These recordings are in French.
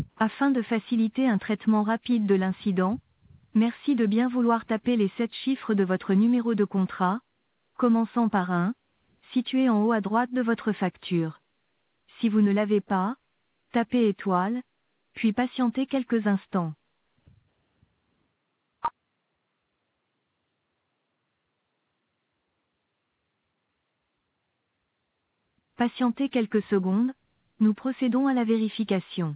Afin de faciliter un traitement rapide de l'incident, merci de bien vouloir taper les 7 chiffres de votre numéro de contrat, commençant par 1, situé en haut à droite de votre facture. Si vous ne l'avez pas, tapez étoile, puis patientez quelques instants. Patientez quelques secondes, nous procédons à la vérification.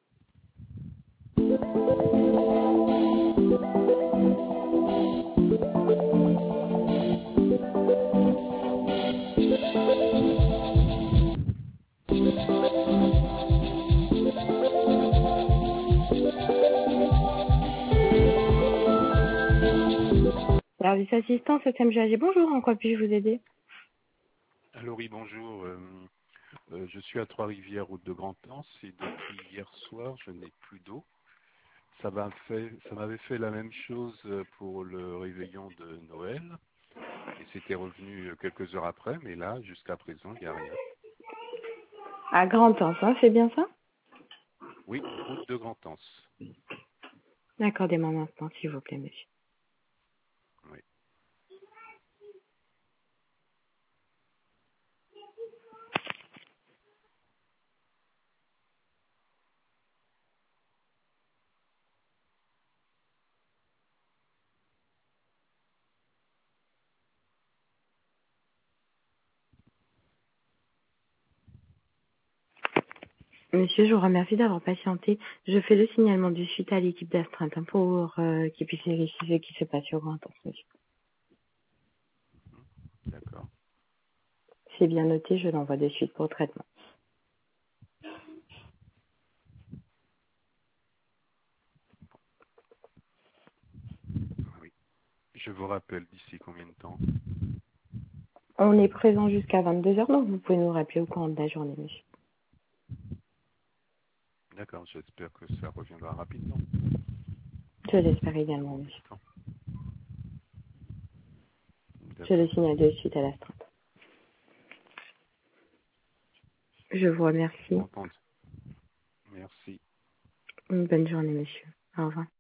Service assistant, SMGAG, bonjour, en quoi puis-je vous aider? Alors oui, bonjour. Je suis à Trois-Rivières, route de Grand-Anse, et depuis hier soir, je n'ai plus d'eau. Ça m'avait fait la même chose pour le réveillon de Noël, et c'était revenu quelques heures après, mais là, jusqu'à présent, il n'y a rien. À Grand-Anse, hein, c'est bien ça? Oui, route de Grand-Anse. Accordez-moi un instant, s'il vous plaît, monsieur. Oui. Monsieur, je vous remercie d'avoir patienté. Je fais le signalement de suite à l'équipe d'astreinte pour qu'ils puissent vérifier ce qui se passe sur Grand-Anse, monsieur. D'accord. C'est bien noté, je l'envoie de suite pour traitement. Oui. Je vous rappelle d'ici combien de temps? On est présent jusqu'à 22 heures, donc vous pouvez nous rappeler au courant de la journée, monsieur. D'accord, j'espère que ça reviendra rapidement. Je l'espère également, Combien monsieur. de temps? Je le D'accord. signale de suite à l'astreinte. Je vous remercie. Entendu. Merci. Une bonne journée, monsieur. Au revoir.